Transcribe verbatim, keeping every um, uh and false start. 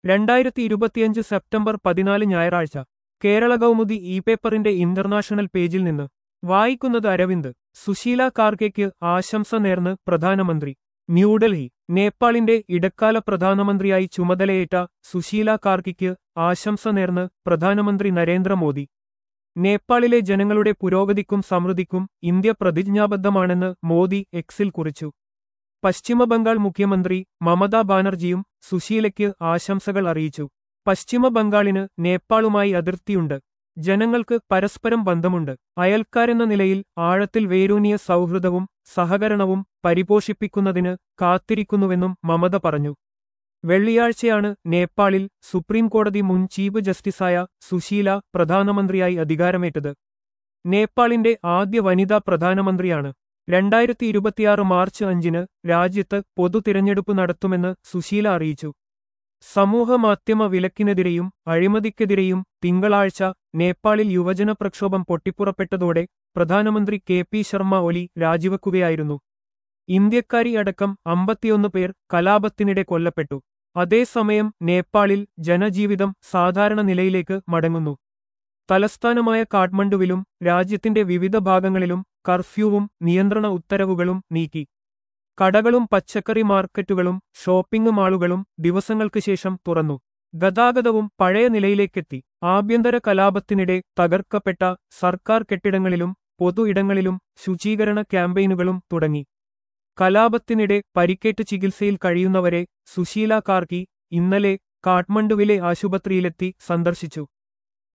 രണ്ടായിരത്തി ഇരുപത്തിയഞ്ച് സെപ്റ്റംബർ പതിനാല് ഞായറാഴ്ച കേരള കൗമുദി ഇ പേപ്പറിന്റെ ഇന്റർനാഷണൽ പേജിൽ നിന്ന് വായിക്കുന്നത് അരവിന്ദ്. സുശീല കാർഗെയ്ക്ക് ആശംസ നേർന്ന് പ്രധാനമന്ത്രി. ന്യൂഡൽഹി. നേപ്പാളിന്റെ ഇടക്കാല പ്രധാനമന്ത്രിയായി ചുമതലയേറ്റ സുശീല കാർഗെയ്ക്ക് ആശംസ നേർന്ന് പ്രധാനമന്ത്രി നരേന്ദ്രമോദി. നേപ്പാളിലെ ജനങ്ങളുടെ പുരോഗതിക്കും സമൃദ്ധിക്കും ഇന്ത്യ പ്രതിജ്ഞാബദ്ധമാണെന്ന് മോദി എക്സിൽ കുറിച്ചു. പശ്ചിമബംഗാൾ മുഖ്യമന്ത്രി മമതാ ബാനർജിയും സുശീലയ്ക്ക് ആശംസകൾ അറിയിച്ചു. പശ്ചിമബംഗാളിന് നേപ്പാളുമായി അതിർത്തിയുണ്ട്. ജനങ്ങൾക്ക് പരസ്പരം ബന്ധമുണ്ട്. അയൽക്കാരെന്ന നിലയിൽ ആഴത്തിൽ വേരൂന്നിയ സൗഹൃദവും സഹകരണവും പരിപോഷിപ്പിക്കുന്നതിന് കാത്തിരിക്കുന്നുവെന്നും മമത പറഞ്ഞു. വെള്ളിയാഴ്ചയാണ് നേപ്പാളിൽ സുപ്രീംകോടതി മുൻ ചീഫ് ജസ്റ്റിസായ സുശീല പ്രധാനമന്ത്രിയായി അധികാരമേറ്റത്. നേപ്പാളിന്റെ ആദ്യ വനിതാ പ്രധാനമന്ത്രിയാണ്. രണ്ടായിരത്തി ഇരുപത്തിയാറ് മാർച്ച് അഞ്ചിന് രാജ്യത്ത് പൊതു തിരഞ്ഞെടുപ്പ് നടത്തുമെന്ന് സുശീല അറിയിച്ചു. സമൂഹമാധ്യമ വിലക്കിനെതിരെയും അഴിമതിക്കെതിരെയും തിങ്കളാഴ്ച നേപ്പാളിൽ യുവജന പ്രക്ഷോഭം പൊട്ടിപ്പുറപ്പെട്ടതോടെ പ്രധാനമന്ത്രി കെ പി ശർമ്മ ഒലി രാജിവെക്കുകയായിരുന്നു. ഇന്ത്യക്കാരി അടക്കം അമ്പത്തിയൊന്ന് പേർ കലാപത്തിനിടെ കൊല്ലപ്പെട്ടു. അതേസമയം നേപ്പാളിൽ ജനജീവിതം സാധാരണ നിലയിലേക്ക് മടങ്ങുന്നു. തലസ്ഥാനമായ കാഠ്മണ്ഡുവിലും രാജ്യത്തിന്റെ വിവിധ ഭാഗങ്ങളിലും കർഫ്യൂവും നിയന്ത്രണ ഉത്തരവുകളും നീക്കി. കടകളും പച്ചക്കറി മാർക്കറ്റുകളും ഷോപ്പിംഗ് മാളുകളും ദിവസങ്ങൾക്ക് ശേഷം തുറന്നു. ഗതാഗതവും പഴയ നിലയിലേക്കെത്തി. ആഭ്യന്തര കലാപത്തിനിടെ തകർക്കപ്പെട്ട സർക്കാർ കെട്ടിടങ്ങളിലും പൊതു ഇടങ്ങളിലും ശുചീകരണ ക്യാമ്പയിനുകളും തുടങ്ങി. കലാപത്തിനിടെ പരിക്കേറ്റ് ചികിത്സയിൽ കഴിയുന്നവരെ സുശീല കാർഗെ ഇന്നലെ കാഠ്മണ്ഡുവിലെ ആശുപത്രിയിലെത്തി സന്ദർശിച്ചു.